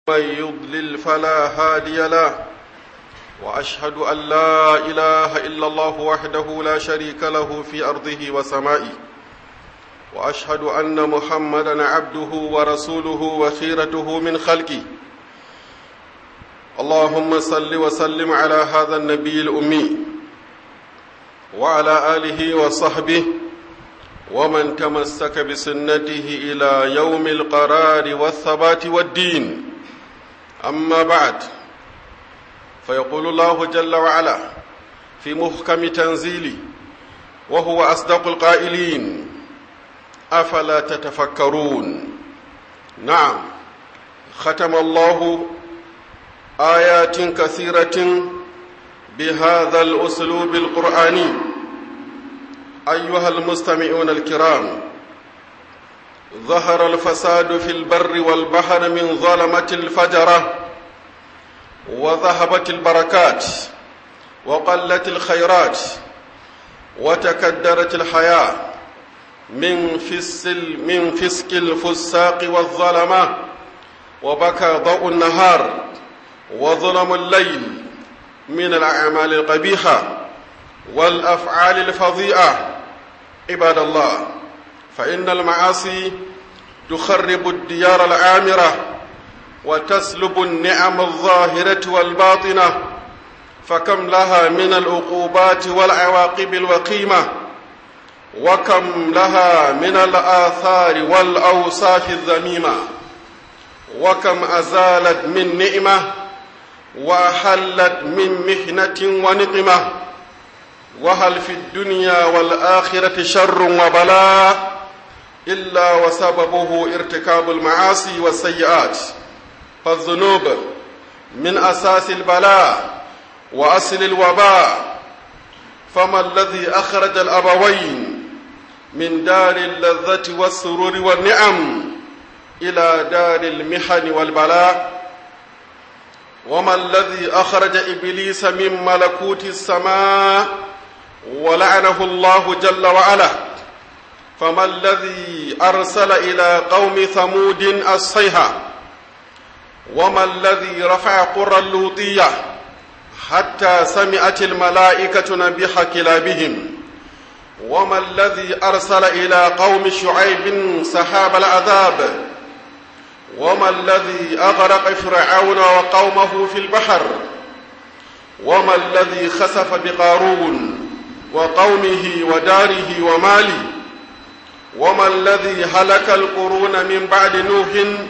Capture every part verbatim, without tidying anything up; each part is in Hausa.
من يضلل فلا هادي له وأشهد أن لا إله إلا الله وحده لا شريك له في أرضه وسمائه وأشهد أن محمدًا عبده ورسوله وخيرته من خلقه. اللهم صل وسلم على هذا النبي الأمي وعلى آله وصحبه ومن تمسك بسنته إلى يوم القرار والثبات والدين. أما بعد، فيقول الله جل وعلا في محكم تنزيله وهو أصدق القائلين: أفلا تتفكرون؟ نعم، ختم الله آيات كثيرة بهذا الأسلوب القرآني. أيها المستمعون الكرام، ظهر الفساد في البر والبحر من ظلمة الفجرة، وذهبت البركات وقلت الخيرات، وتكدرت الحياة من فسل من فسق الفساق والظلمة، وبكى ضوء النهار وظلم الليل من الأعمال القبيحة والأفعال الفظيعة. عباد الله، فإن المعاصي تخرب الديار العامرة وتسلب النعم الظاهرة والباطنة، فكم لها من العقوبات والعواقب الوخيمة، وكم لها من الآثار والأوصاف الذميمة، وكم أزالت من نعمة وأحلت من محنة ونقمة. وهل في الدنيا والآخرة شر وبلاء إلا وسببه ارتكاب المعاصي والسيئات؟ فالذنوب من أساس البلاء وأصل الوباء. فما الذي أخرج الأبوين من دار اللذة والسرور والنعم إلى دار المحن والبلاء؟ وما الذي أخرج إبليس من ملكوت السماء ولعنه الله جل وعلا؟ فما الذي أرسل إلى قوم ثمود الصيحة؟ وما الذي رفع قرى اللوطية حتى سمعت الملائكة نبيح كلابهم؟ وما الذي أرسل إلى قوم شعيب سحاب العذاب؟ وما الذي أغرق فرعون وقومه في البحر؟ وما الذي خسف بقارون وقومه وداره وماله؟ وما الذي هلك القرون من بعد نوح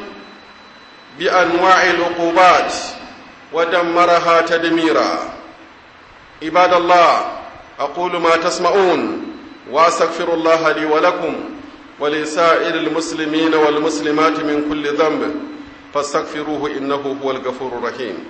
بأنواع العقوبات ودمرها تدميرا؟ عباد الله، أقول ما تسمعون وأستغفر الله لي ولكم ولسائر المسلمين والمسلمات من كل ذنب، فاستغفروه إنه هو الغفور الرحيم.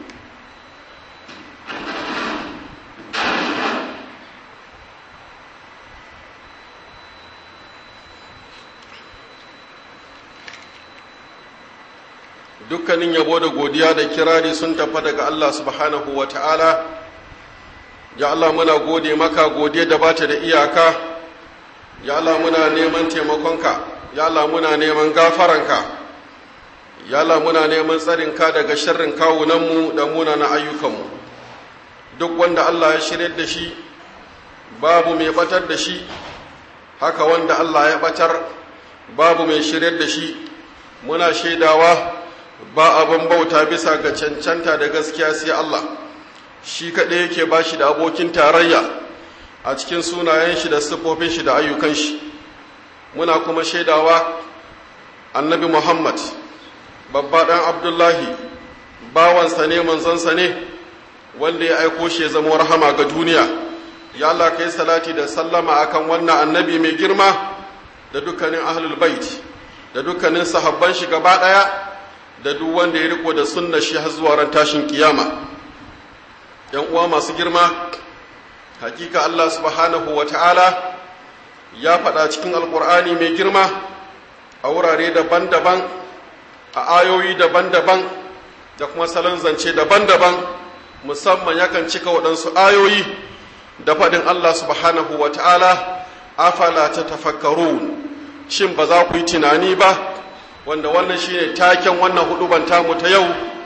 dukkanin yabo da godiya da kirari sun tafi daga Allah subhanahu wa ta'ala. Ya Allah, muna gode maka godiya da bata da iyaka. Ya Allah, muna neman taimakonka. Ya Allah, muna neman gafaranka. Ya Allah, muna neman tsarinka daga sharrin kawunanmu da munanan ayyukanmu. Duk wanda Allah ya shirye da shi babu mai batar da shi, haka wanda Allah ya batar babu mai shirye da shi. Muna shaidawa ba abin bauta bisa ga cancanta da gaskiya sai Allah, shi kaɗai yake ba shi da abokin tarayya a cikin sunayen shi da siffofin shi da ayyukan shi. Muna kuma shaidawa annabi Muhammad babba ɗan Abdullahi bawansa ne manzansa ne wanda ya aiko shi ya zama rahama ga duniya. Ya Allah, kai salati da sallama akan wannan annabi mai girma da dukkanin ahlul bait da dukkanin sahabban shi gaba ɗaya da duk wanda ya riko da sunna shi har zuwa ran tashin kiyama. Yan uwa masu girma, hakika Allah subhanahu wa ta'ala ya faɗa cikin alƙur'ani mai girma a wurare daban-daban, a ayoyi daban-daban da kuma salon zance daban-daban. Musamman yakan cika waɗansu ayoyi da faɗin Allah subhanahu wa ta'ala, afala ta tafakkarun, shin ba za ku yi tunani ba? Wanda wannan shine taken wannan huduban tamu ta yau,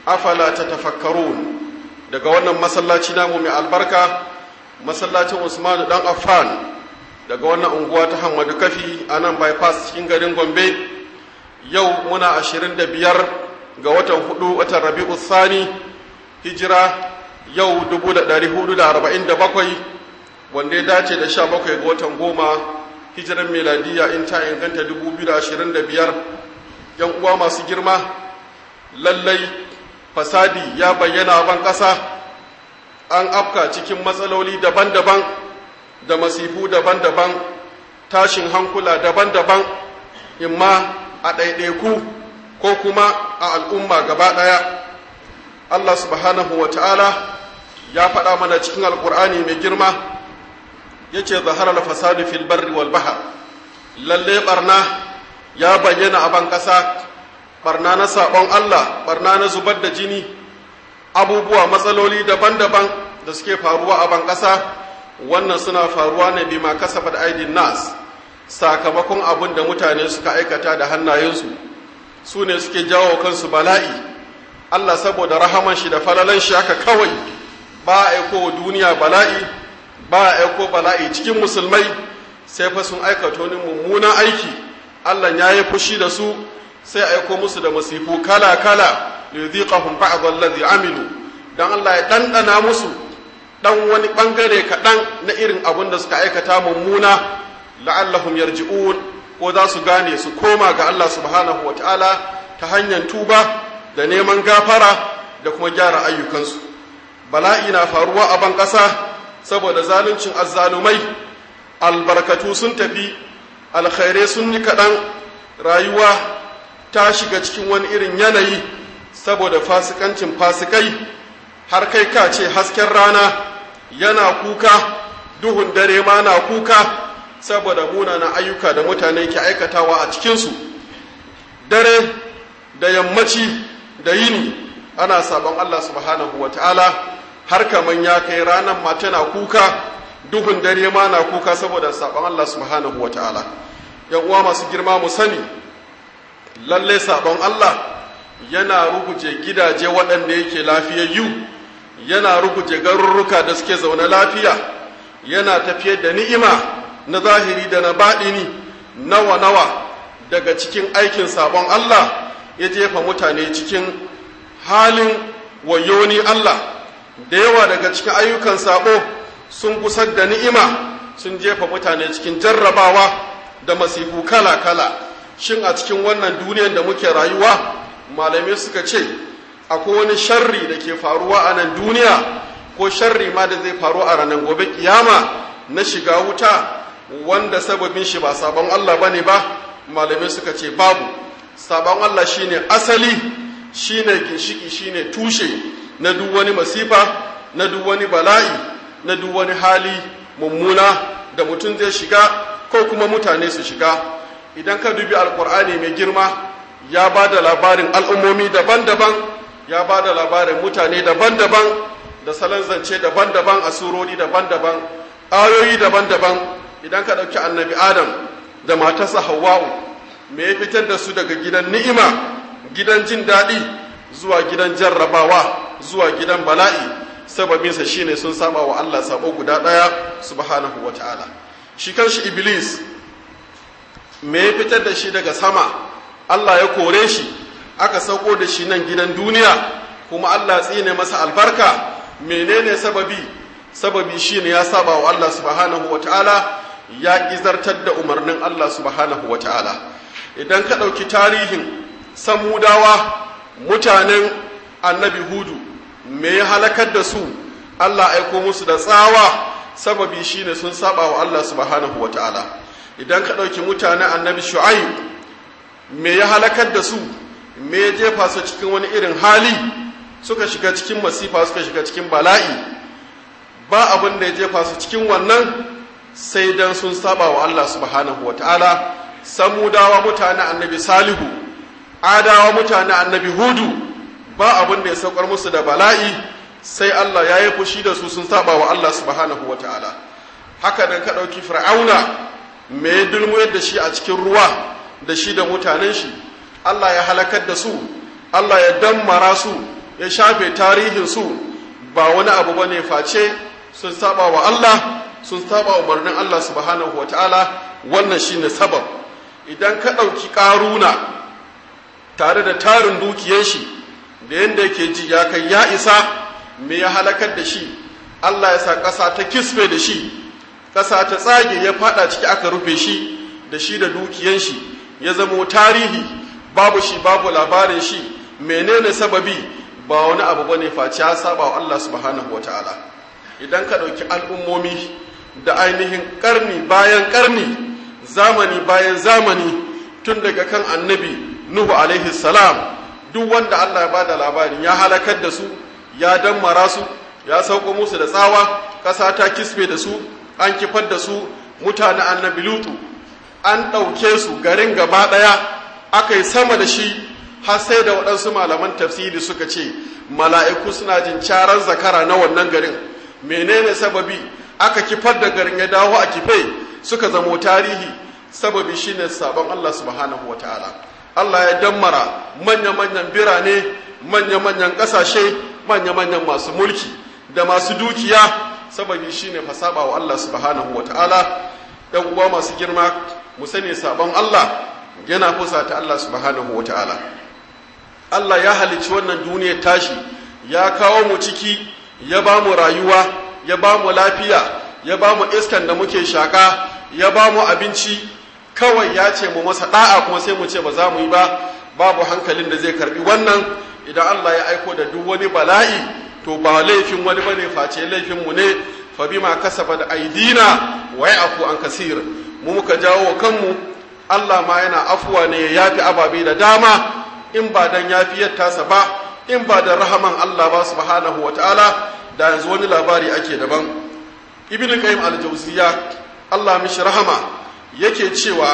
afala tatafakkarun. Daga wannan masallaci namu mai albarka, masallacin Usmanu dan Affan, daga wannan unguwa ta Hamadu Kafi a nan bypass cikin garin Gombe. Yau muna ashirin da biyar ga watan hudu watan Rabi'u Thani, hijira yau dubu da ɗari hudu da arba'in da bakwai, wanda ya dace da sha bakwai ga watan goma hijiran meladiya in ta inganta dubu biyu da ashirin da biyar. Yan uwa masu girma, lallai fasadi ya bayyana a ban ƙasa, an afka cikin matsaloli daban-daban da masifu daban-daban, tashin hankula daban-daban, imma a ɗaiɗaiku ko kuma a al'umma gaba ɗaya. Allah subhanahu wa ta'ala ya faɗa mana cikin alƙur'ani mai girma, ya ce zaharar fasadu fil barri wal bahar, lalle ɓarna ya bayyana a ban ƙasa, ɓarna na saɓon Allah, ɓarna na zubar da jini, abubuwa matsaloli daban-daban da suke faruwa a ban ƙasa. Wannan suna faruwa ne bima kasabat aidin nas, sakamakon abin da mutane suka aikata da hannayensu, su ne suke jawo kansu bala'i. Allah saboda rahaman shi da falalan shi haka kawai ba a aiko wa duniya bala'i, ba a aiko bala'i cikin musulmai sai fa sun aikata wani mummunan aiki, Allah ya yi fushi da su, sai aiko musu da masifu kala-kala liyudhiqahum ba'd allazi amilu, dan Allah ya dandana musu dan wani bangare kaɗan na irin abin da suka aikata mummuna, la'allahum yarji'un, ko za su gane su koma ga Allah subhanahu wataala ta hanyar tuba da neman gafara da kuma gyara ayyukansu. Bala'i na faruwa a ban ƙasa saboda zaluncin azzalumai, albarkatu sun tafi, alkhairai sun yi kaɗan, rayuwa ta shiga cikin wani irin yanayi saboda fasikancin fasikai, har kai ka ce hasken rana yana kuka, duhun dare ma na kuka saboda munanan ayyuka da mutane ke aikatawa a cikinsu. Dare da yammaci da yini ana sabon Allah subhanahu wa ta'ala, har kaman ya kai ranar ma tana kuka, duhun dare ma na kuka saboda sabon Allah subhanahu wa ta'ala. Yan uwa masu girma mu sani, lalle sabon Allah yana ruguje gidaje waɗanda yake lafiyayyu, yana ruguje garurruka da suke zaune lafiya, yana tafiyar da ni'ima na zahiri da na baɗini. Nawa nawa daga cikin aikin sabon Allah ya jefa mutane cikin halin wayoni Allah, da yawa daga cikin ayyukan sabo sun gusar da ni'ima, sun jefa mutane cikin jarrabawa da masifu kala-kala. Shin a cikin wannan duniyar da muke rayuwa, malamai suka ce akwai wani sharri da ke faruwa a nan duniya, ko sharri ma da zai faru a ranar gobe kiyama na shiga wuta, wanda sababin shi ba sabon Allah bane ba? Malamai suka ce babu. Sabon Allah shine asali, shine ginshiki, shine tushe na duk wani masifa, na duk wani bala'i, na duk wani hali mummuna da mutum zai shiga ko kuma mutane su shiga. Idan ka dubi alkur'ani mai girma, ya ba da labarin al'ummomi daban-daban, ya ba da labarin mutane daban-daban, da salon zance daban-daban a surori daban-daban, ayoyi daban-daban. Idan ka ɗauki annabi Adam da matarsa Hawwa'u, me ya fitar da su daga gidan ni'ima, gidan jin daɗi, zuwa gidan jarrabawa, zuwa gidan bala'i? Sababinsa shine sun saba wa Allah sabo guda ɗaya subhanahu wa ta'ala. Shi kanshi Iblis, me ya fitar da shi daga sama? Allah ya kore shi, aka sauko da shi nan gidan duniya, kuma Allah tsine masa albarka. Menene sababi? Sababi shine ya saba wa Allah subhanahu wa ta'ala, ya izartar da umarnin Allah subhanahu wa ta'ala. Idan ka ɗauki tarihin Samudawa, mutanen annabi Hudu, me ya halakar da su? Allah aiko musu da tsawa, sababi shine sun saba wa Allah subhanahu wa ta'ala. Idan ka ɗauki mutanen annabi Shu'aib, me ya halakar da su? Me ya jefa su cikin wani irin hali? Suka shiga cikin masifa, suka shiga cikin bala'i. Ba abin da ya jefa su cikin wannan sai dan sun saba wa Allah subhanahu wa ta'ala. Samudawa mutanen annabi Salihu, Adawa mutanen annabi Hudu, ba abin da ya saukar musu da bala'i sai Allah ya yi fushi da su, sun saba wa Allah subhanahu wa ta'ala. Haka nan ka ɗauki Fir'auna, me ya dulmuyar da shi a cikin ruwa da shi da mutanen shi? Allah ya halakar da su, Allah ya dammara su, ya shafe tarihinsu ba wani abu ba ne face sun saba wa Allah, sun saba umarnin Allah subhanahu wa ta'ala. Wannan shi ne sabab. Idan ka ɗauki ƙaruna tare da tarin dukiyar shi da yadda yake ji ya kai ya isa, me ya halakar da shi? Allah ya sa ƙasa ta kisfe da shi, ƙasa ta tsage, ya fada ciki aka rufe shi da shi da dukiyar shi, ya zamo tarihi, babu shi babu labarin shi. Menene sababi? Ba wani abu bane face ya saba wa Allah subhanahu wataala. Idan ka ɗauki al'ummomi da ainihin ƙarni bayan ƙarni, zamani bayan zamani, tun daga kan annabi Nuhu alaihi salam, duk wanda Allah ya bada labarin ya halakar da su, ya dammara su, ya sauko musu da tsawa, ƙasa ta kisbe da su, an kifar da su. Mutane annabi Lutu an ɗauke su garin gaba ɗaya, aka yi sama da shi, har sai da waɗansu malaman tafsiri suka ce mala'iku suna jin carar zakara na wannan garin. Menene sababi? Aka kifar da garin ya dawo a kife, suka zamo tarihi. Sababi shine sabon Allah subhanahu wataala. Allah ya dammara manya-manyan birane, manya-manyan ƙasashe, manya-manyan masu mulki da masu dukiya. Sababi shine fasaba wa Allah subhanahu wataala. Ɗan uwa masu girma, mu sani sabon Allah yana fusata Allah subhanahu wataala. Allah ya halicci wannan duniyar tashi, ya kawo mu ciki, ya ba mu rayuwa, ya ba mu lafiya, ya ba mu iskan da muke shaka, ya ba mu abinci. Kawai ya ce mu masa da'a kuma sai mu ce ba za mu yi ba. Babu hankalin da zai karbi wannan. Idan Allah ya aiko da duk wani bala'i, to ba laifin wani bane face laifin mu ne. Fa bima kasabat aidina wa ya'fu an kasir. Mu muka jawo wa kanmu. Allah ma yana afuwa ne ya yafi ababe da dama, in ba dan yafiyar tasa ba, in ba da rahaman Allah ba subhanahu wataala, da yanzu wani labari ake daban. Ibn Qayyim al-Jawziyya, Allah mishi rahama, yake cewa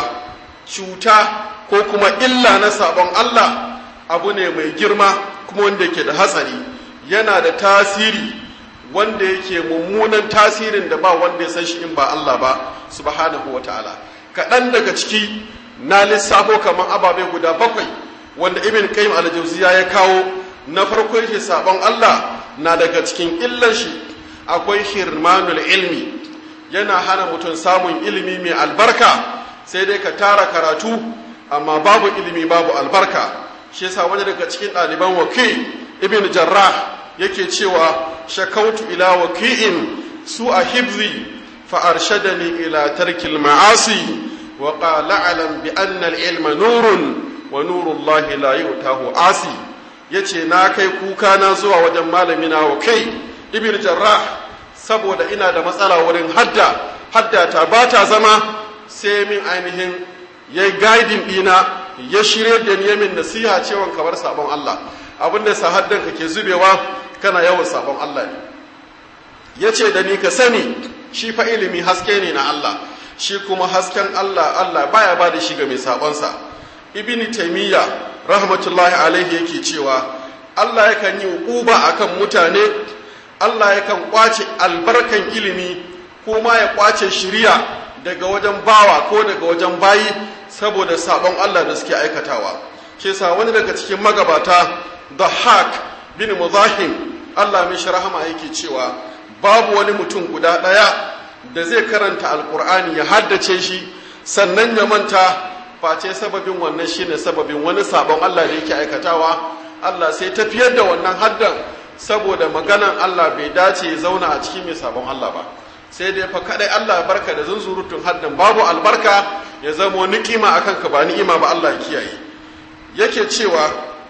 cuta ko kuma illa na sabon Allah abu ne mai girma kuma wanda yake da hatsari, yana da tasiri wanda yake mummunan tasirin da ba wanda ya san shi in ba Allah ba subhanahu wataala. Kaɗan daga ciki na lissafo kamar ababe guda bakwai wanda Ibn Qayyim al-Jawziyya ya kawo. Na farko yake sabon Allah na daga cikin illar shi akwai hirmanul ilmi, yana hana mutum samun ilimi mai albarka. Sai dai ka tara karatu amma babu ilimi babu albarka. Shi yasa wani daga cikin ɗaliban Waki' Ibn Jarrah yake cewa shakautu ila waki'in su a hibzi fa arshadani ila tarkil ma'asi wa qala alam bi anna al-ilma nurun wa nurullahi la yu'tahu asi. yace na kai kuka na zuwa wajen malami na Waki' Ibn Jarrah saboda ina da matsala wurin hadda hadda ta bata zama. Sai min ainihin yayi guiding dina, ya shirye da ni, min nasiha cewa kamar sabon Allah, abinda sa haddan kake zubewa kana yawan sabon Allah ne. Yace da ni ka sani shi fa ilimi haske ne na Allah, shi kuma hasken Allah Allah baya ba da shi ga mai sabonsa. Ibn Taymiyyah rahmatullahi alaihi yake cewa Allah yakan yi uquba akan mutane, Allah yakan kwace albarkan ilimi ko ma ya kwace shiriya daga wajen bawa ko daga wajen bayi saboda sabon Allah da suke aikatawa. Ke sa wani daga cikin magabata Dhahhak bin Muzahim, Allah mishi rahama, yake cewa babu wani mutum guda ɗaya da zai karanta alkur'ani ya haddace shi sannan ya manta face sababin wannan shine sababin wani sabon Allah da yake aikatawa. Allah sai tafiyar da wannan haddan saboda maganan Allah bai dace ya zauna a cikin mai sabon Allah ba. Sai dai fa kadai Allah barka da zunzurutun haddan babu albarka, ya zama ni'ima akan ka ba ni'ima ba. Allah ya kiyaye. Yake cewa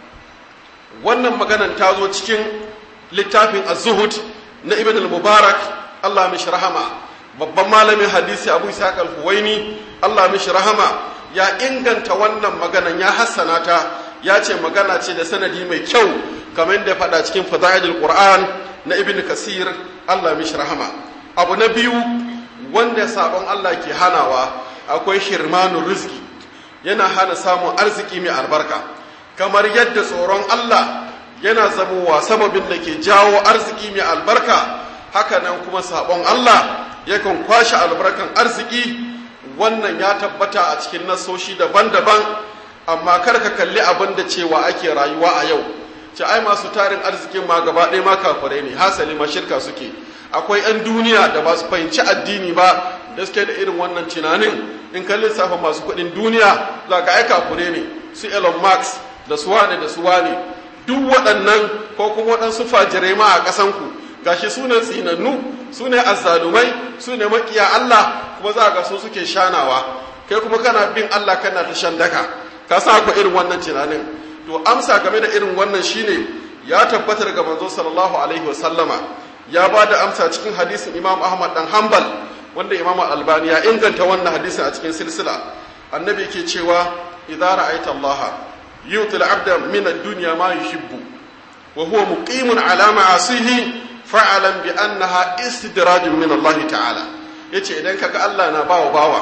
wannan maganan ta zo cikin littafin Az-Zuhud na Ibn al-Mubarak, Allah mishi rahama. Babban malamin hadisi Abu Ishaq al-Huwaini, Allah mishi rahama, ya inganta wannan maganan, ya hassana ta, ya ce magana ce da sanadi mai kyau kamar da faɗa cikin Fadailul Qur'an na Ibn Kasir, Allah mishi rahama. Abu na biyu wanda sabon Allah ke hanawa akwai hirmanun rizki, yana hana samun arziki mai albarka. Kamar yadda tsoron Allah yana zamowa sababin da ke jawo arziki mai albarka, haka nan kuma sabon Allah yakan kwashe albarkan arziki. Wannan ya tabbata a cikin nasoshi daban-daban, amma kar ka kalli abin da cewa ake rayuwa a yau. ce ai masu tarin arzikin ma gaba ɗaya ma kafirai ne, hasali ma shirka suke. Akwai 'yan duniya da ba su fahimci addini ba da suke da irin wannan tunanin, in ka lissafa masu kuɗin duniya za ka ai kafirai ne, su Elon Musk da su wane da su wane, duk waɗannan ko kuma waɗansu fajirai ma a ƙasanku gashi sunan tsinannu, su ne azzalumai, su ne makiya Allah, kuma za ga su suke shanawa, kai kuma kana bin Allah kana ta shan daka, ka sa ku irin wannan tunanin. To amsa game da irin wannan shine ya tabbatar ga manzo sallallahu alaihi wasallama ya ba da amsa cikin hadisin Imam Ahmad dan Hanbal wanda Imam Al-Albani ya inganta wannan hadisin a cikin silsila. Annabi yake cewa idza ra'aita Allah yu'ti al-'abda min ad-dunya ma yuhibbu wa huwa muqimun 'ala ma'asihi fa'alan bi annaha istidrajun min Allah ta'ala. Yace idan kaga Allah na bawa bawa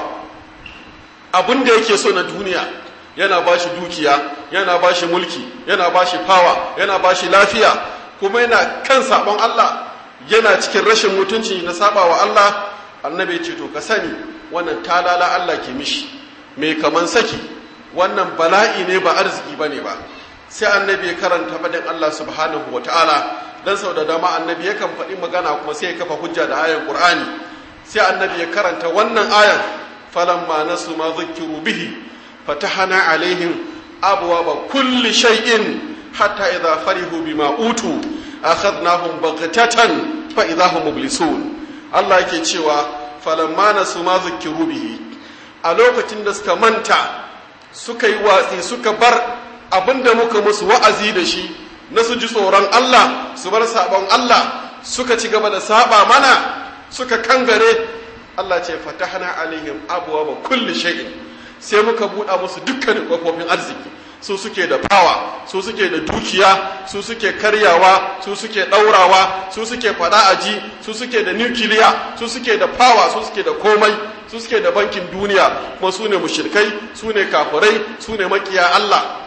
abin da yake so na duniya, yana bashi dukiya, yana bashi mulki, yana bashi power, yana bashi lafiya, kuma yana kan sabon Allah, yana cikin rashin mutunci na sabawa Allah, annabi ce to ka sani wannan talala Allah ke mishi, mai kaman saki, wannan bala'i ne ba arziki bane ba. Sai annabi ya karanta fadin Allah subhanahu wataala, dan sau da dama annabi yakan faɗi magana kuma sai ya kafa hujja da ayan Qur'ani. Sai annabi ya karanta wannan ayan, falamma nasu ma zukkiru bihi fatahana alaihim abwaaba kulli shay'in hatta idha farihu bima utu akhadnahum baghtatan fa idha hum mublisun. Allah yake cewa falamma nasu ma zukkiru bihi, a lokacin da suka manta suka yi watsi suka bar abinda muka musu wa'azi da shi na su ji tsoron Allah su bar sabon Allah, suka ci gaba da saba mana suka kangare, Allah ce fatahna alaihim abwaaba kulli shay'in, sai muka buɗa musu dukkanin kofofin arziki. Su suke da fawa, su suke da dukiya, su suke karyawa, su suke ɗaurawa, su suke faɗa aji, su suke da nukiliya, su suke da fawa, su suke da komai, su suke da bankin duniya, kuma su ne mushrikai, su ne kafirai, su ne makiya Allah.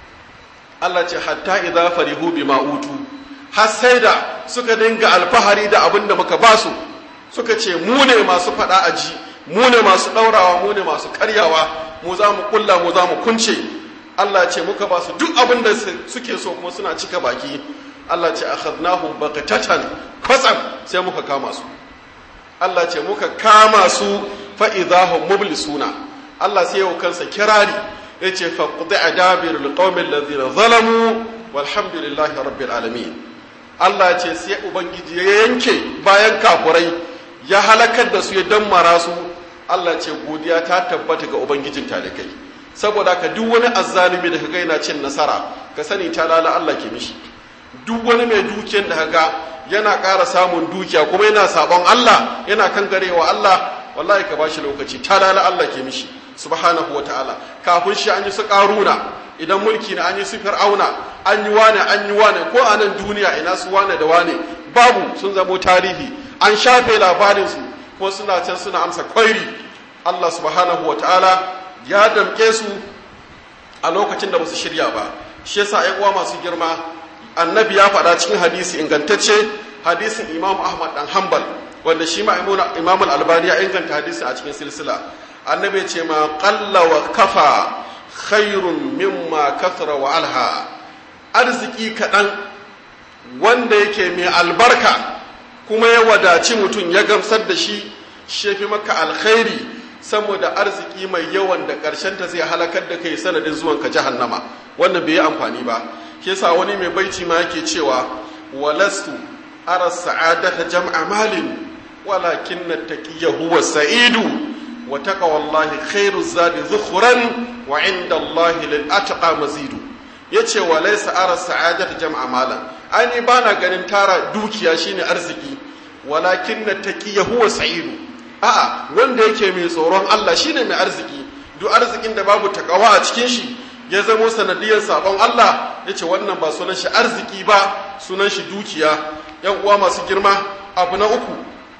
Allah ce hatta idza farihu bima utu, har sai da suka dinga alfahari da abin da muka basu, suka ce mu ne masu faɗa aji, mu ne masu ɗaurawa, mu ne masu karyawa, mu za mu kulla, mu za mu kunce. Allah ce muka ba su duk abin da suke so kuma suna cika baki. Allah ce akhadnahum baghtatan, kwatsam sai muka kama su. Allah ce muka kama su fa idahum mublisuna. Allah sai yau kansa kirari yace fa quti'a dabirul qaumil ladina zalamu walhamdulillahi rabbil alamin. Allah ce sai ubangiji ya yanke bayan kafurai, ya halakar da su, ya dammara su. Allah ce godiya ta tabbata ga ubangijin talikai. Saboda ka duk wani azzalimi da kaga yana cin nasara, ka sani talala Allah ke mishi. Duk wani mai dukiyar da kaga yana ƙara samun dukiya kuma yana sabon Allah, yana kangarewa Allah, wallahi ka bashi lokaci, talala Allah ke mishi subhanahu wataala. Kafin shi an yi su Karuna, idan mulki na an yi su Fir'auna, an yi wane an yi wane, ko a nan duniya ina su wane da wane babu, sun zamo tarihi, an shafe labarin su ko suna can suna amsa kwairi. Allah subhanahu wataala ya damke su a lokacin da ba su shirya ba. Shi yasa ƴan uwa masu girma, annabi ya faɗa cikin hadisi ingantacce, hadisin Imam Ahmad dan Hanbal, wanda shi ma Imam Al-Albani ya inganta hadisin a cikin silsila. Annabi ya ce ma qalla wa kafa khairun mimma kathara wa alha. Arziki kaɗan wanda yake mai albarka kuma ya wadaci mutum ya gamsar da shi, shefi maka alkhairi saboda arziki mai yawan da ta zai halakar da kai sanadin zuwan ka jahannama. Wannan bai yi amfani ba. Shi yasa wani mai baiti ma yake cewa walastu ara sa'adata jam'a malin walakin at-taqiyya huwa sa'idu wa taqwallahi khairu zadi zukhran wa 'inda Allahi lil atqa mazidu. Yace walaysa ara sa'adata jam'a malan, ai bana ganin tara dukiya shine arziki, walakin at-taqiyya huwa sa'idu. A'a, wanda yake mai tsoron Allah shine mai arziki. Duk arzikin da babu takawa a cikin shi ya zamo sanadiyar sabon Allah, yace wannan ba sunan shi arziki ba, sunan shi dukiya. Yan uwa masu girma, abu na uku,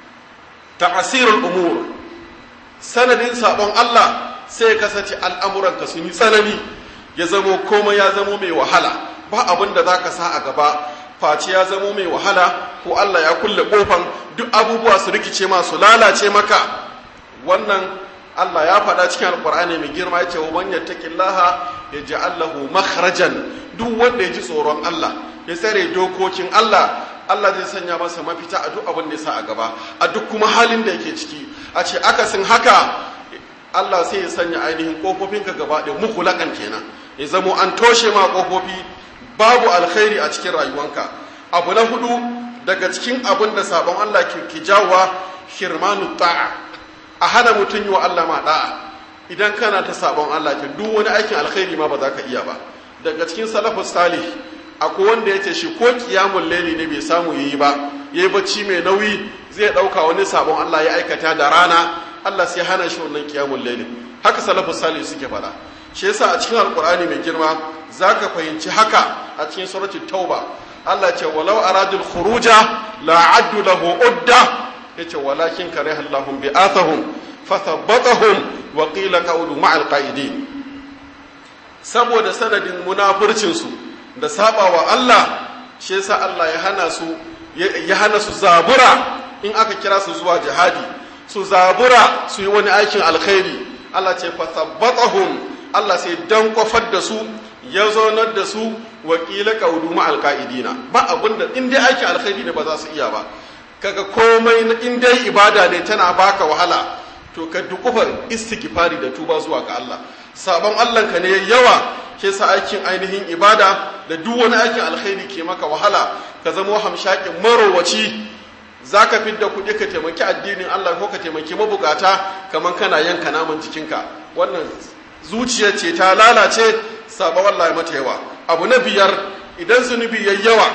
ta'asirul umur. Sanadin sabon Allah sai ya kasance al'amuranka sun yi tsanani, ya zamo komai ya zamo mai wahala, ba abin da zaka sa a gaba face ya zamo mai wahala, ko Allah ya kulle kofan duk abubuwa su rikice ma su lalace maka. Wannan Allah ya faɗa cikin Alƙur'ani mai girma, yace wa man yattaqillaha yaj'al lahu makhrajan. Duk wanda ya ji tsoron Allah ya tsare dokokin Allah, Allah zai sanya masa mafita a duk abin da ya sa a gaba, a duk kuma halin da yake ciki. A ce akasin haka Allah sai ya sanya ainihin kofofinka gaba ɗaya mughlaqan kenan, ya zamo an toshe ma kofofi, babu alkhairi a cikin rayuwanka. Abu na hudu daga cikin abin da sabon Allah ke ki jawowa hirmanu ta'a, a hana mutum yi wa Allah ma da'a. Idan kana ta sabon Allah ke duk wani aikin alkhairi ma ba za ka iya ba. Daga cikin salafus salih akwai wanda ya ce shi ko kiyamun laili ne bai samu yayi ba, yayi bacci mai nauyi, zai dauka wani sabon Allah ya aikata da rana, Allah sai hana shi wannan kiyamun laili. Haka salafus salih suke fada. Shi yasa a cikin alqur'ani mai girma zaka fahimci haka a cikin suratul tauba. Allah ce walau aradul khuruja la addu lahu udda, yace walakin kariha Allahum bi'athahum fathabbatahum wa qila qa'udu ma'al qa'idin. Saboda sanadin munafircin su da sabawa Allah, shi yasa Allah ya hana su ya hana su zabura in aka kira su zuwa jihadi, su zabura su yi wani aikin alkhairi. Allah ce fathabbatahum, Allah sai dan kofar da su, ya zonar da su, wa qila qa'udu ma'al qa'idina. Ba abinda in dai aikin alkhairi ne ba za su iya ba. Kaga komai in dai ibada ne tana baka wahala, to ka dukufar istighfari da tuba zuwa ga Allah. Sabon Allah ka ne yawa ke sa aikin ainihin ibada da duk wani aikin alkhairi ke maka wahala, ka zama hamshakin marowaci, zaka fidda kuɗi ka taimaki addinin Allah ko ka taimaki mabukata kaman kana yanka naman jikinka. Wannan zuciya ce ta lalace, sabon Allah ya mata yawa. Abu na biyar, idan zunubi yayi yawa,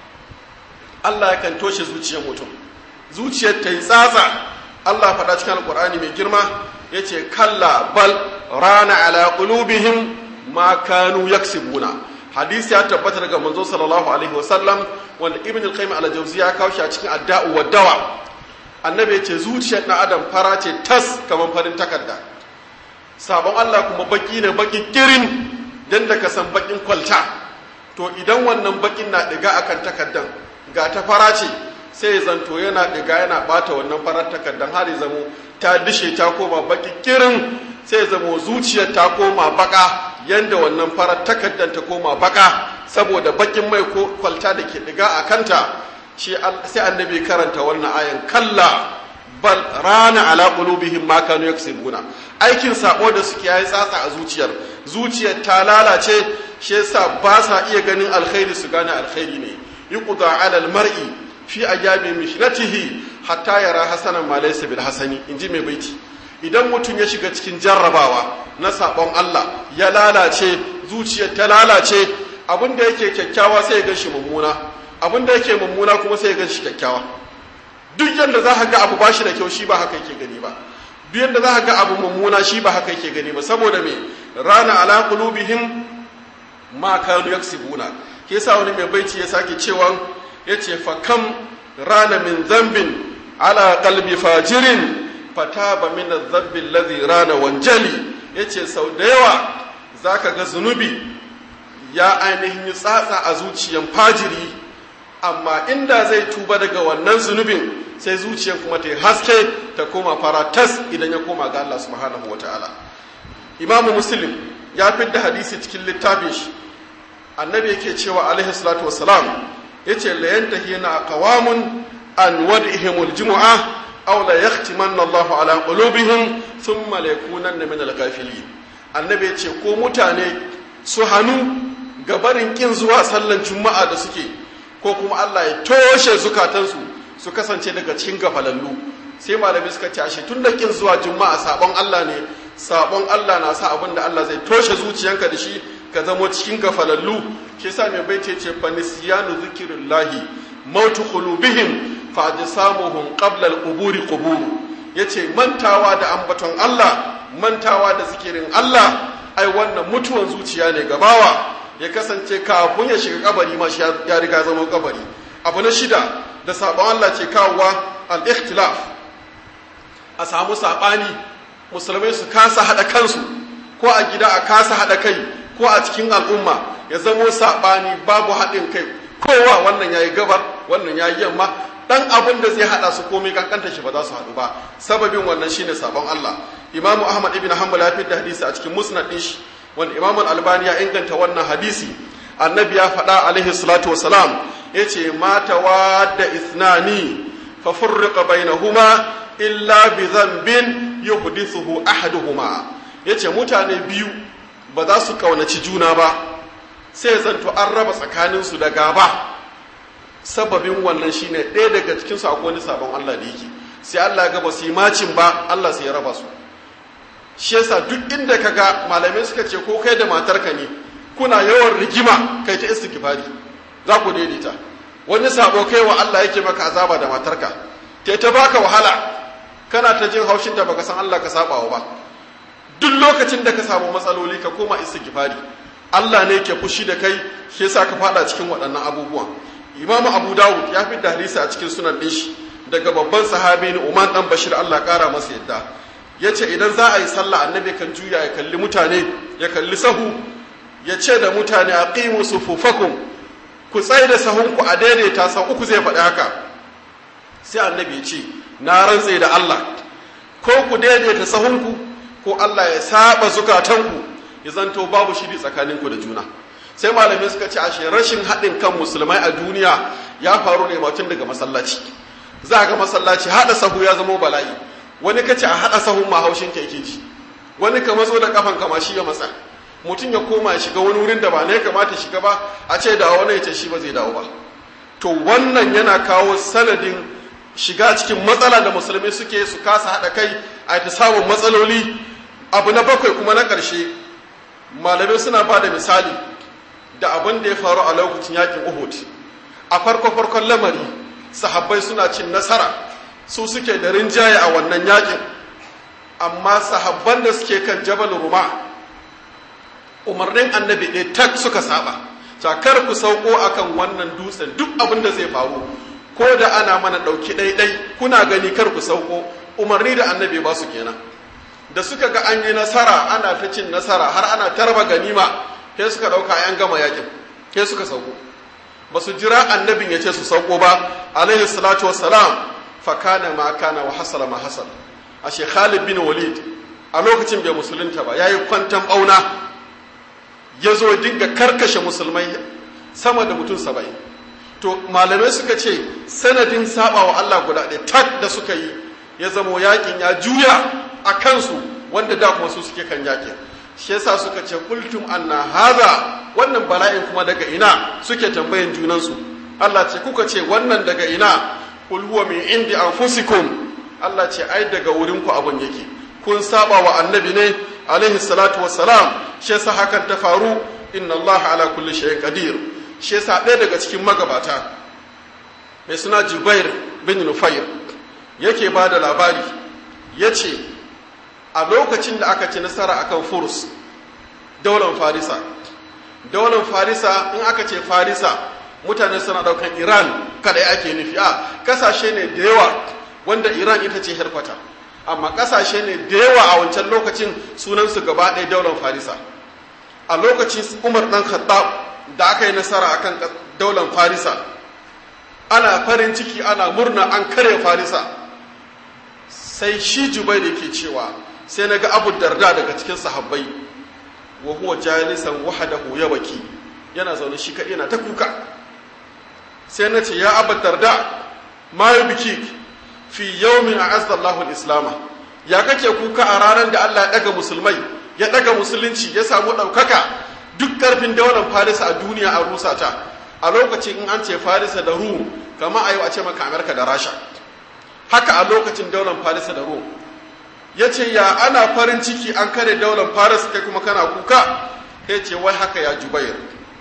Allah yakan toshe zuciyar mutum, zuciyar ta yi tsatsa. Allah faɗa cikin alƙur'ani mai girma ya ce kalla bal rana ala qulubihim ma kanu yaksibuna. Hadisi ya tabbata daga manzo sallallahu alaihi wasallam wanda ibn al-qayyim al-jawziyya ya kawo shi a cikin adda'u wa dawa. Annabi ya ce zuciyar ɗan adam fara ce tas kamar farin takarda, sabon Allah kuma baki ne, baki kirin dan da ka san bakin kwalta. To idan wannan bakin na diga akan takardan, ga ta fara ce, sai zanto yana diga yana bata wannan farar takardan har ya zamo ta dishe ta koma baki kirin, sai zamo zuciyar ta koma baka yanda wannan farar takardan ta koma baka saboda bakin mai ko kwalta da ke diga a kanta. Shi sai annabi karanta wannan ayan kalla bal rana ala qulubihim ma kanu yaksibuna. Aikin sabo da suke yayi tsatsa a zuciyar, zuciyar ta lalace, shi yasa ba sa iya ganin alkhairi su gane alkhairi ne. yuqda ala almar'i fi ajabi mishnatihi hatta yara hasanan ma laysa bil hasani, inji mai baiti. Idan mutum ya shiga cikin jarrabawa na sabon Allah, ya lalace, zuciyar ta lalace, abinda yake kyakkyawa sai ya ganshi mummuna, abinda yake mummuna kuma sai ya ganshi kyakkyawa. Duk yanda za ka ga abu bashi da kyau, shi ba haka yake gani ba. Duk yanda za ka ga abu mummuna, shi ba haka yake gani ba. Saboda me? Rana ala qulubihim ma kanu yaksibuna. Ke sa wani mai baiti ya sake cewa yace fa kam rana min dhanbin ala qalbi fajirin fataba min adh-dhanbi alladhi rana wanjali. Yace sau da yawa zaka ga zunubi ya ainihin tsatsa a zuciyan fajiri, amma inda zai tuba daga wannan zunubin sai zuciyar kuma ta haske ta koma fara tas idan ya koma ga Allah subhanahu wataala. Imamu Muslim ya fidda hadisi cikin littafin shi, annabi yake cewa alaihi salatu wassalam yace la yantahina qawamun an wad'ihimul jumu'ah aw la yahtimanna Allahu ala qulubihim thumma la yakunanna min al-ghafilin. Annabi yace ko mutane su hanu gabarin kin zuwa sallan juma'a da suke, ko kuma Allah ya toshe zukatansu su kasance daga cikin gafalallu. Sai malami suka ce ashe tun da kin zuwa juma'a sabon Allah ne, sabon Allah na sa abinda Allah zai toshe zuciyanka da shi ka zamo cikin gafalallu. Shi yasa mai baiti ce fa nisyanu zikrillahi mautu qulubihim fa ajsamuhum qabla al-quburi quburu. Yace mantawa da ambaton Allah, mantawa da zikirin Allah, ai wannan mutuwan zuciya ne gabawa, ya kasance kafin ya shiga kabari ma shi ya riga zama kabari. Abu na shida da sabon Allah ce kawowa al-ikhtilaf, a samu sabani, musulmai su kasa hada kansu, ko a gida a kasa hada kai, ko a cikin al'umma ya zamo sabani, babu haɗin kai, kowa wannan yayi gabar wannan yayi yamma, dan abin da zai hada su komai kankanta shi ba za su haɗu ba. Sababin wannan shine sabon Allah. Imam Ahmad ibn Hanbal ya fitar da hadisi a cikin musnad din shi, wanda Imam Al-Albani ya inganta wannan hadisi. annabi ya faɗa alaihi salatu wasalam yace mata wadda ithnani fa furriqa bainahuma illa bi dhanbin yuhdithuhu ahaduhuma yace mutane biyu ba za su kaunaci juna ba sai zanto an raba tsakaninsu da gaba sababin wannan shine ɗaya daga cikin su akwai wani sabon Allah da yake sai Allah ga ba su yi macin ba Allah sai ya raba su shi yasa duk inda kaga malamai suka ce ko kai da matarka ne kuna yawan rigima kai ta istighfari za ku daidaita wani sabo kai wa Allah yake maka azaba da matarka kai ta baka wahala kana ta jin haushin da baka san Allah ka sabawa ba duk lokacin da ka samu matsaloli ka koma istighfari Allah ne ke fushi da kai shi yasa ka fada cikin waɗannan abubuwan Imam Abu Dawud ya fi hadisi a cikin sunan din shi daga babban sahabi ne Umar dan Bashir Allah kara masa yadda yace idan za a yi sallah annabi kan juya ya kalli mutane ya kalli sahu ya ce da mutane aqimu sufufakum ku tsaye da sahunku a daidaita sau uku zai faɗi haka sai annabi ya ce na rantse da Allah ko ku daidaita sahunku ko Allah ya saba zukatanku ya zanto babu shiri tsakaninku da juna sai malamai suka ce ashe rashin haɗin kan musulmai a duniya ya faru ne mutum daga masallaci za ga masallaci haɗa sahu ya zama bala'i wani kace a haɗa sahun ma haushin ka yake ji wani ka matso da kafan kama shi ya matsa mutum ya koma ya shiga wani wurin da ba ne kamata shiga ba a ce da wani ya ce shi ba zai dawo ba to wannan yana kawo sanadin shiga cikin matsala da musulmi suke su kasa haɗa kai a ta samun matsaloli abu na bakwai kuma na ƙarshe malamai suna ba da misali da abin da ya faru a lokacin yakin Uhud a farko farkon lamari sahabbai suna cin nasara su suke da rinjaye a wannan yakin amma sahabban da suke kan Jabal Ruma umarnin annabi ɗaya tak suka saba kar ku sauko akan wannan dutsen duk abin da zai faru ko da ana mana ɗauki ɗaiɗai kuna gani kar ku sauko umarni da annabi ba su kenan da suka ga an yi nasara ana ta cin nasara har ana tarba ganima sai suka ɗauka yan gama yakin sai suka sauko ba su jira annabin ya ce su sauko ba alaihi salatu wassalam fa kana ma kana wa hasala ma hasala ashe Khalid bin Walid a lokacin bai musulunta ba yayi kwantan bauna ya zo dinga karkashe musulmai sama da mutum saba'in to malamai suka ce sanadin saba wa Allah guda ɗaya tak da suka yi ya zamo yakin ya juya a kansu wanda da kuma su suke kan yakin shi yasa suka ce kultum anna haza wannan bala'in kuma daga ina suke tambayan junansu Allah ce kuka ce wannan daga ina kul huwa min indi anfusikum Allah ce ai daga wurin ku abun yake kun saba wa annabi ne alaihi salatu wassalam shi yasa hakan ta faru inna Allah ala kulli shay'in qadir shi yasa ɗaya daga cikin magabata mai suna Jubair bin Nufayr yake ba da labari yace a lokacin da aka ci nasara akan Furs daular Farisa daular Farisa in aka ce Farisa mutane suna daukan Iran kada ake nufi a kasashe ne da yawa wanda Iran ita ce harkwata amma kasashe ne da yawa a wancan lokacin sunansu gaba ɗaya daular Farisa a lokacin Umar dan Khattab da aka yi nasara akan daular Farisa ana farin ciki ana murna an kare Farisa sai shi Jubair yake cewa sai naga Abu Darda daga cikin sahabbai wa huwa jalisan wahdahu yabki yana zaune shi kadai yana ta kuka sai nace ya Abu Darda ma yabki fi yawmin a'azza Allahu al-islam ya kake kuka a ranar da Allah ya daga musulmai ya daga musulunci ya samu daukaka duk karfin daular Farisa a duniya a rusa ta a lokacin in an ce Farisa da Rum kama ayo a ce maka Amerika da Rasha haka a lokacin daular Farisa da Rum yace ya ana farin ciki an kare daular Faris kai kuma kana kuka yace wai haka ya Jubair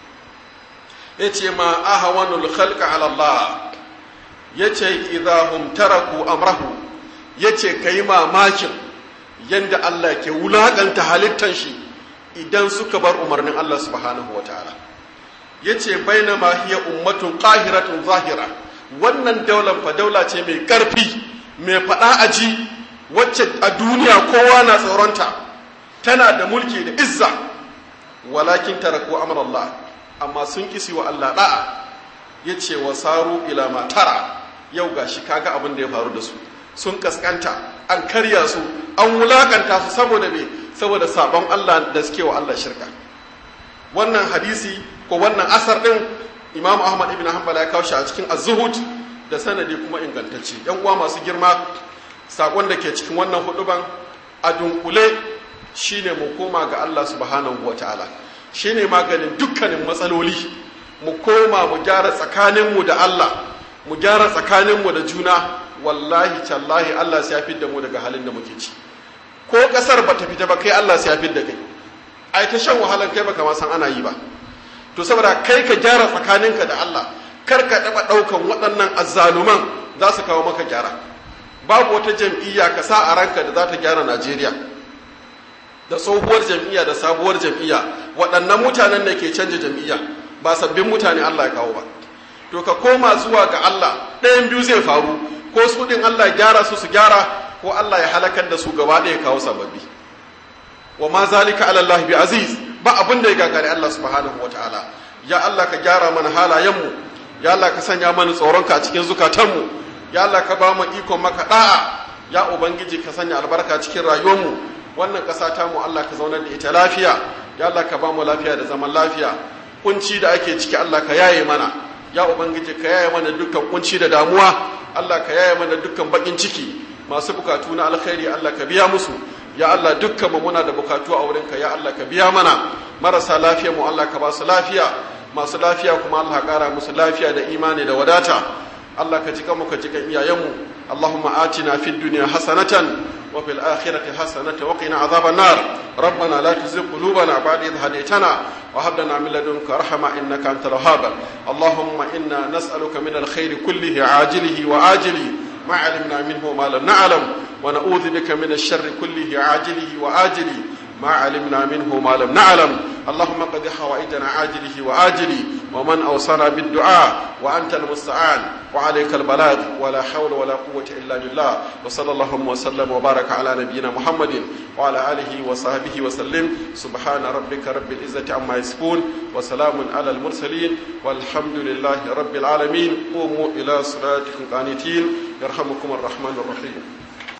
yace ma ahwanul khalqa ala Allah yace idahum taraku amrahu yace kai mamakin yanda Allah ke wulakanta halittan shi idan suka bar umarnin Allah subhanahu wataala yace bainama hiya ummatun qahiratun zahira wannan daular fa daula ce mai karfi mai fada aji wacce a duniya kowa na tsoronta tana da mulki da izza walakin taraku amrallah amma sun kisi wa Allah da'a yace wasaru ila ma tara yau gashi kaga abin da ya faru da su sun kaskanta an karya su an wulakanta su saboda me saboda sabon Allah da suke wa Allah shirka wannan hadisi ko wannan asar din Imam Ahmad ibn Hanbal ya kawo shi a cikin Az-Zuhud da sanadi kuma ingantacce. Yan uwa masu girma, sakon da ke cikin wannan huduban a dunkule shine mu koma ga Allah subhanahu wataala, shine maganin dukkanin matsaloli. Mu koma mu gyara tsakaninmu da Allah, mu gyara tsakaninmu da juna. Wallahi tallahi Allah sai ya fidda mu daga halin da muke ci. Ko kasar ba ta fita ba kai Allah sai ya fidda kai. Ai ta shan wahalan kai baka ma san ana yi ba. To saboda kai ka gyara tsakaninka da Allah, kar ka taba daukan waɗannan azzaluman za su kawo maka gyara. Babu wata jam'iyya ka sa a ranka da za ta gyara Najeriya. Da tsohuwar jam'iyya da sabuwar jam'iyya, waɗannan mutanen da ke canja jam'iyya ba sabbin mutane Allah ya kawo ba. To ka koma zuwa ga Allah, ɗayan biyu zai faru, ko su ɗin Allah ya gyara su su gyara, ko Allah ya halakar da su gaba ɗaya kawo sababbi. Wa ma zalika ala Allah bi aziz, ba abin da ya gagari Allah subhanahu wa ta'ala. Ya Allah ka gyara mana halayenmu, ya Allah ka sanya mana tsoronka a cikin zukatanmu, ya Allah ka ba mu ikon maka da'a, ya Ubangiji ka sanya albarka cikin rayuwarmu. Wannan ƙasa ta mu Allah ka zaunar da ita lafiya, ya Allah ka ba mu lafiya da zaman lafiya. Kunci da ake ciki Allah ka yaye mana, ya Ubangiji ka yaye mana dukkan kunci da damuwa, Allah ka yaye mana dukkan bakin ciki. Masu bukatu na alkhairi Allah ka biya musu, ya Allah dukkan mu muna da bukatu a wurinka, ya Allah ka biya mana. Marasa lafiya mu Allah ka ba su lafiya, masu lafiya kuma Allah ka kara musu lafiya da imani da wadata. Allah ka jika mu ka jika iyayenmu. Allahumma atina fid dunya hasanatan wa fil akhirati hasanatan wa qina adhaban nar. Rabbana la tuzigh qulubana ba'da idh hadaytana wa hab lana min ladunka rahma innaka antal wahhab. Allahumma inna nas'aluka min al khairi kullihi ajilihi wa ajilihi ما علمنا منه وما لم نعلم ونعوذ بك من الشر كله عاجله وآجله ما علمنا منه وما لم نعلم. اللهم قد حوائجنا عاجله وآجله ومن أوصانا بالدعاء وأنت المستعان وعليك البلاغ ولا حول ولا قوة إلا بالله. وصلى الله وسلم وبارك على نبينا محمد وعلى آله وصحبه وسلم. سبحان ربك رب العزة عما يصفون وسلام على المرسلين والحمد لله رب العالمين. قوموا إلى صلاتكم قانتين يرحمكم الرحمن الرحيم.